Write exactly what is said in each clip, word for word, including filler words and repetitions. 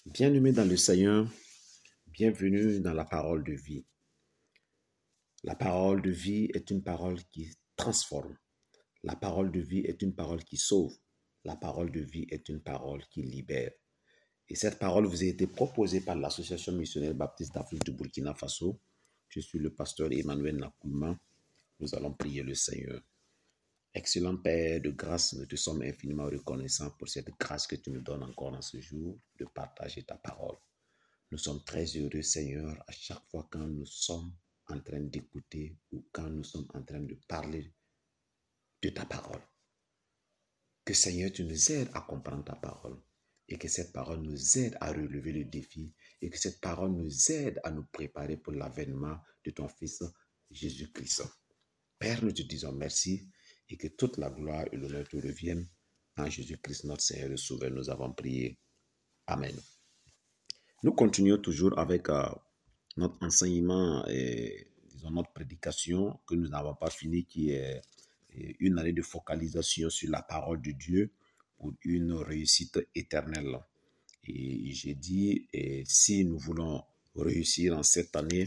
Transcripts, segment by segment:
Bien-aimés dans le Seigneur, bienvenue dans la parole de vie. La parole de vie est une parole qui transforme. La parole de vie est une parole qui sauve. La parole de vie est une parole qui libère. Et cette parole vous a été proposée par l'Association missionnaire baptiste d'Afrique du Burkina Faso. Je suis le pasteur Emmanuel Nakoulma. Nous allons prier le Seigneur. Excellent Père de grâce, nous te sommes infiniment reconnaissants pour cette grâce que tu nous donnes encore en ce jour de partager ta parole. Nous sommes très heureux, Seigneur, à chaque fois quand nous sommes en train d'écouter ou quand nous sommes en train de parler de ta parole. Que, Seigneur, tu nous aides à comprendre ta parole et que cette parole nous aide à relever le défi et que cette parole nous aide à nous préparer pour l'avènement de ton Fils Jésus-Christ. Père, nous te disons merci et que toute la gloire et l'honneur te reviennent. En Jésus-Christ, notre Seigneur et Sauveur, nous avons prié. Amen. Nous continuons toujours avec euh, notre enseignement et disons, notre prédication que nous n'avons pas fini, qui est une année de focalisation sur la parole de Dieu pour une réussite éternelle. Et j'ai dit, et si nous voulons réussir en cette année,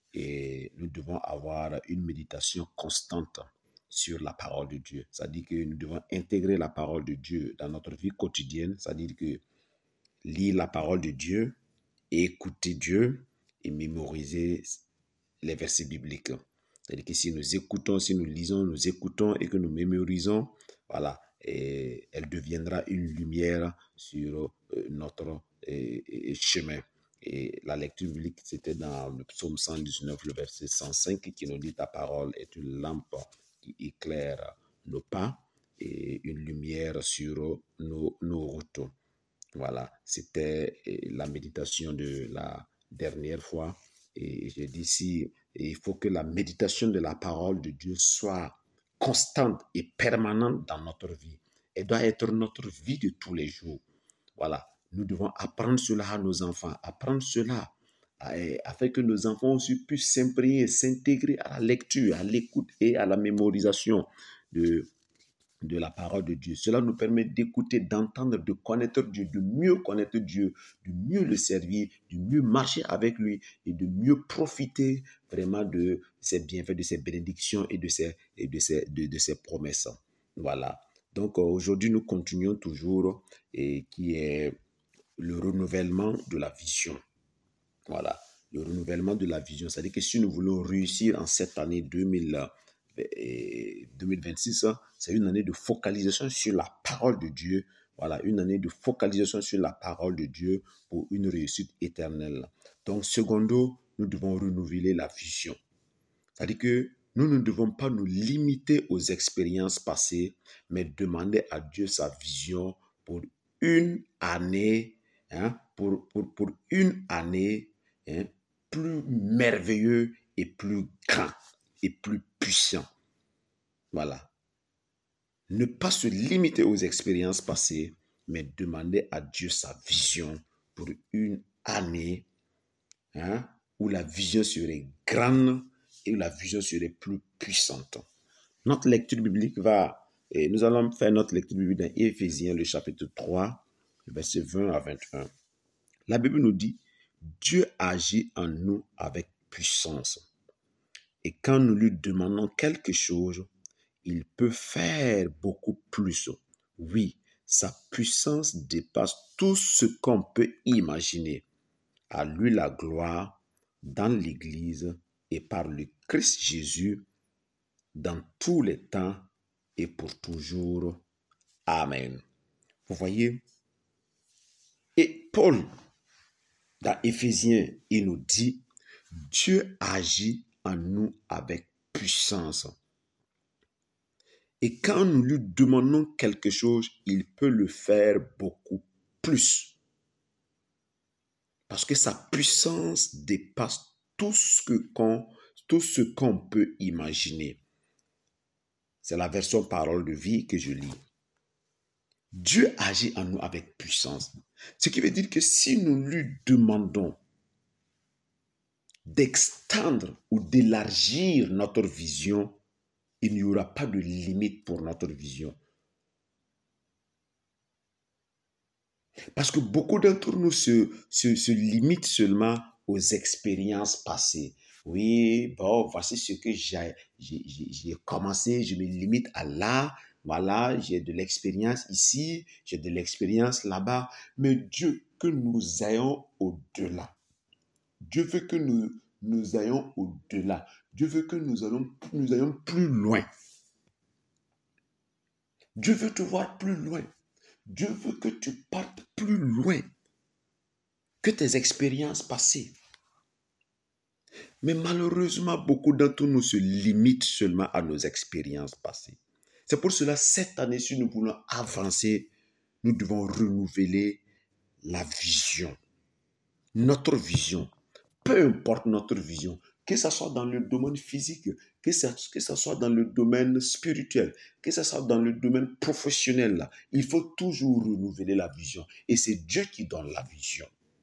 et nous devons avoir une méditation constante sur la parole de Dieu. C'est-à-dire que nous devons intégrer la parole de Dieu dans notre vie quotidienne. C'est-à-dire que lire la parole de Dieu, écouter Dieu et mémoriser les versets bibliques. C'est-à-dire que si nous écoutons, si nous lisons, nous écoutons et que nous mémorisons, voilà, et elle deviendra une lumière sur notre et, et chemin. Et la lecture biblique, c'était dans le psaume cent dix-neuf, le verset cent cinq, qui nous dit « Ta parole est une lampe qui éclaire nos pas et une lumière sur nos, nos routes. » Voilà, c'était la méditation de la dernière fois. Et j'ai dit si il faut que la méditation de la parole de Dieu soit constante et permanente dans notre vie. Elle doit être notre vie de tous les jours. Voilà, nous devons apprendre cela à nos enfants, apprendre cela afin que nos enfants aussi puissent s'imprégner, s'intégrer à la lecture, à l'écoute et à la mémorisation de de la parole de Dieu. Cela nous permet d'écouter, d'entendre, de connaître Dieu, de mieux connaître Dieu, de mieux le servir, de mieux marcher avec lui et de mieux profiter vraiment de ses bienfaits, de ses bénédictions et de ses, et de ses, de, de ses promesses. Voilà. Donc aujourd'hui, nous continuons toujours et qui est le renouvellement de la vision. Voilà. Le renouvellement de la vision. C'est-à-dire que si nous voulons réussir en cette année deux mille vingt-six, c'est une année de focalisation sur la parole de Dieu. Voilà, une année de focalisation sur la parole de Dieu pour une réussite éternelle. Donc, secondo, nous devons renouveler la vision. C'est-à-dire que nous ne devons pas nous limiter aux expériences passées, mais demander à Dieu sa vision pour une année, hein, pour, pour, pour une année hein, plus merveilleuse et plus grand et plus puissant. Voilà. Ne pas se limiter aux expériences passées, mais demander à Dieu sa vision pour une année hein, où la vision serait grande et où la vision serait plus puissante. Notre lecture biblique va, et nous allons faire notre lecture biblique dans Éphésiens, le chapitre trois, versets vingt à vingt et un. La Bible nous dit, Dieu agit en nous avec puissance. Et quand nous lui demandons quelque chose, il peut faire beaucoup plus. Oui, sa puissance dépasse tout ce qu'on peut imaginer. À lui la gloire dans l'Église et par le Christ Jésus dans tous les temps et pour toujours. Amen. Vous voyez? Et Paul, dans Éphésiens, il nous dit, Dieu agit en nous avec puissance. Et quand nous lui demandons quelque chose, il peut le faire beaucoup plus. Parce que sa puissance dépasse tout ce qu'on, tout ce qu'on peut imaginer. C'est la version parole de vie que je lis. Dieu agit en nous avec puissance. Ce qui veut dire que si nous lui demandons d'extendre ou d'élargir notre vision, il n'y aura pas de limite pour notre vision. Parce que beaucoup d'entre nous se, se, se limitent seulement aux expériences passées. Oui, bon, voici ce que j'ai j'ai- j'ai- j'ai commencé, je me limite à là. Voilà, j'ai de l'expérience ici, j'ai de l'expérience là-bas. Mais Dieu, que nous ayons au-delà. Dieu veut que nous, nous ayons au-delà. Dieu veut que nous allons, nous ayons plus loin. Dieu veut te voir plus loin. Dieu veut que tu partes plus loin que tes expériences passées. Mais malheureusement, beaucoup d'entre nous se limitent seulement à nos expériences passées. C'est pour cela, cette année, si nous voulons avancer, nous devons renouveler la vision, notre vision. Peu importe notre vision, que ce soit dans le domaine physique, que ce, que ce soit dans le domaine spirituel, que ce soit dans le domaine professionnel, là, il faut toujours renouveler la vision. Et c'est Dieu qui donne la vision.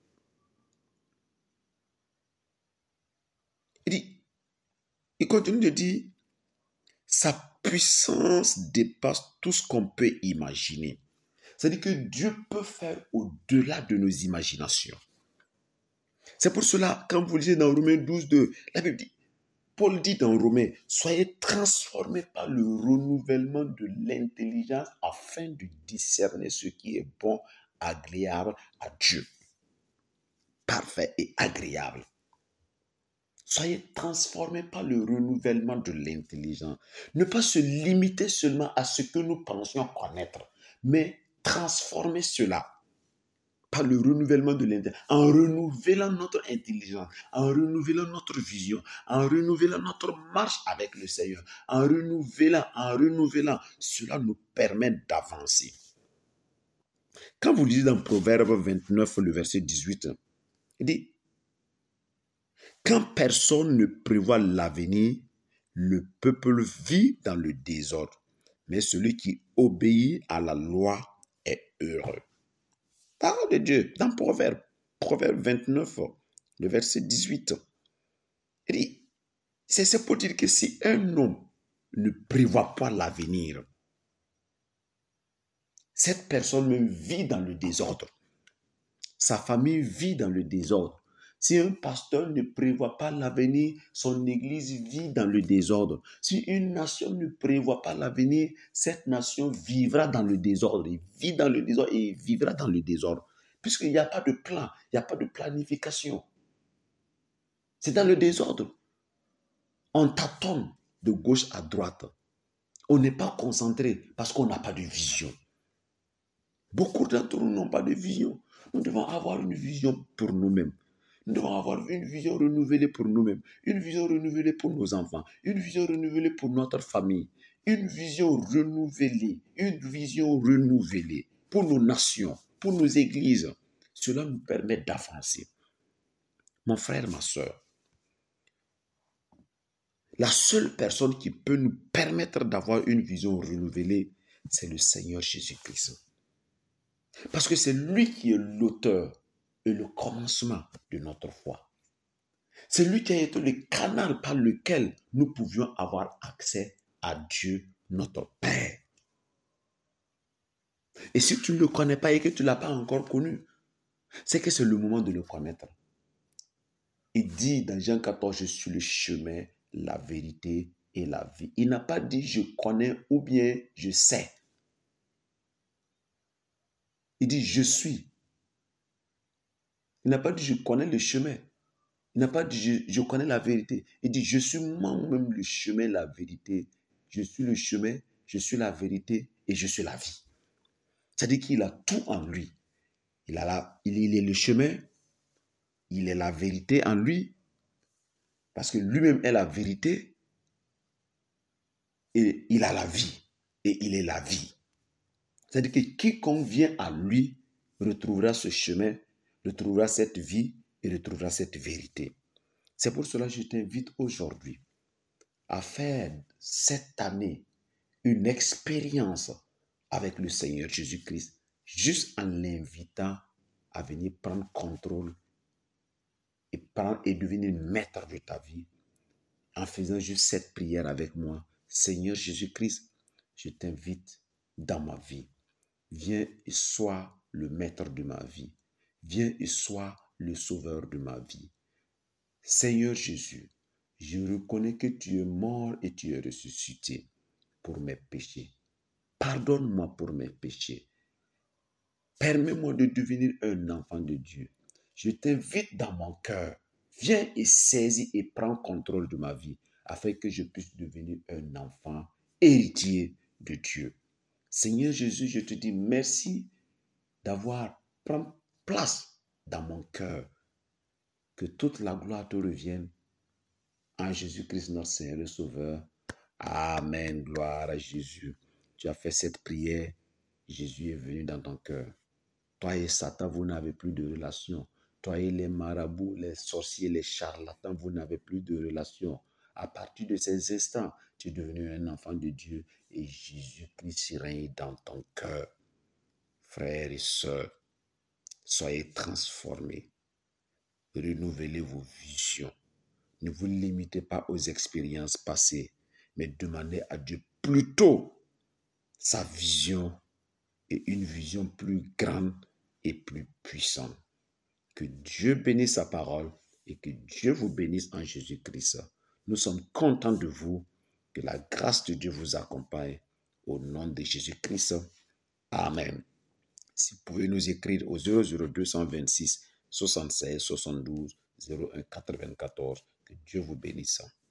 Il dit, il continue de dire, sa puissance dépasse tout ce qu'on peut imaginer. C'est-à-dire que Dieu peut faire au-delà de nos imaginations. C'est pour cela, quand vous lisez dans Romains douze, deux, la Bible dit, Paul dit dans Romains, soyez transformés par le renouvellement de l'intelligence afin de discerner ce qui est bon, agréable à Dieu. Parfait et agréable. Soyez transformés par le renouvellement de l'intelligence. Ne pas se limiter seulement à ce que nous pensions connaître, mais transformer cela par le renouvellement de l'intelligence, en renouvelant notre intelligence, en renouvelant notre vision, en renouvelant notre marche avec le Seigneur, en renouvelant, en renouvelant, cela nous permet d'avancer. Quand vous lisez dans Proverbe vingt-neuf, le verset dix-huit, il dit, quand personne ne prévoit l'avenir, le peuple vit dans le désordre, mais celui qui obéit à la loi est heureux. Parole de Dieu, dans Proverbe, Proverbe vingt-neuf, le verset dix-huit. Il dit, c'est pour dire que si un homme ne prévoit pas l'avenir, cette personne même vit dans le désordre. Sa famille vit dans le désordre. Si un pasteur ne prévoit pas l'avenir, son église vit dans le désordre. Si une nation ne prévoit pas l'avenir, cette nation vivra dans le désordre. Il vit dans le désordre et vivra dans le désordre. Puisqu'il n'y a pas de plan, il n'y a pas de planification. C'est dans le désordre. On tâtonne de gauche à droite. On n'est pas concentré parce qu'on n'a pas de vision. Beaucoup d'entre nous n'ont pas de vision. Nous devons avoir une vision pour nous-mêmes. Nous devons avoir une vision renouvelée pour nous-mêmes, une vision renouvelée pour nos enfants, une vision renouvelée pour notre famille, une vision renouvelée, une vision renouvelée pour nos nations, pour nos églises. Cela nous permet d'avancer. Mon frère, ma soeur, la seule personne qui peut nous permettre d'avoir une vision renouvelée, c'est le Seigneur Jésus-Christ. Parce que c'est lui qui est l'auteur et le commencement de notre foi. C'est lui qui a été le canal par lequel nous pouvions avoir accès à Dieu, notre Père. Et si tu ne le connais pas et que tu ne l'as pas encore connu, c'est que c'est le moment de le connaître. Il dit dans Jean quatorze, je suis le chemin, la vérité et la vie. Il n'a pas dit je connais ou bien je sais. Il dit je suis. Il n'a pas dit je connais le chemin. Il n'a pas dit je, je connais la vérité. Il dit je suis moi-même le chemin, la vérité. Je suis le chemin, je suis la vérité et je suis la vie. C'est-à-dire qu'il a tout en lui. Il, a la, il, il est le chemin, il est la vérité en lui, parce que lui-même est la vérité et il a la vie et il est la vie. C'est-à-dire que quiconque vient à lui retrouvera ce chemin, retrouvera cette vie et retrouvera cette vérité. C'est pour cela que je t'invite aujourd'hui à faire cette année une expérience avec le Seigneur Jésus-Christ, juste en l'invitant à venir prendre contrôle et, prendre, et devenir maître de ta vie, en faisant juste cette prière avec moi. Seigneur Jésus-Christ, je t'invite dans ma vie. Viens et sois le maître de ma vie. Viens et sois le sauveur de ma vie. Seigneur Jésus, je reconnais que tu es mort et tu es ressuscité pour mes péchés. Pardonne-moi pour mes péchés. Permets-moi de devenir un enfant de Dieu. Je t'invite dans mon cœur. Viens et saisis et prends contrôle de ma vie afin que je puisse devenir un enfant héritier de Dieu. Seigneur Jésus, je te dis merci d'avoir pris place dans mon cœur. Que toute la gloire te revienne en Jésus-Christ, notre Seigneur et Sauveur. Amen. Gloire à Jésus. Tu as fait cette prière. Jésus est venu dans ton cœur. Toi et Satan, vous n'avez plus de relation. Toi et les marabouts, les sorciers, les charlatans, vous n'avez plus de relation. À partir de ces instants, tu es devenu un enfant de Dieu et Jésus-Christ règne dans ton cœur. Frères et sœurs, soyez transformés. Renouvelez vos visions. Ne vous limitez pas aux expériences passées, mais demandez à Dieu plutôt sa vision et une vision plus grande et plus puissante. Que Dieu bénisse sa parole et que Dieu vous bénisse en Jésus-Christ. Nous sommes contents de vous. Que la grâce de Dieu vous accompagne. Au nom de Jésus-Christ. Amen. Si vous pouvez nous écrire au zéro zéro deux cent vingt-six soixante-seize soixante-douze zéro un quatre-vingt-quatorze. Que Dieu vous bénisse.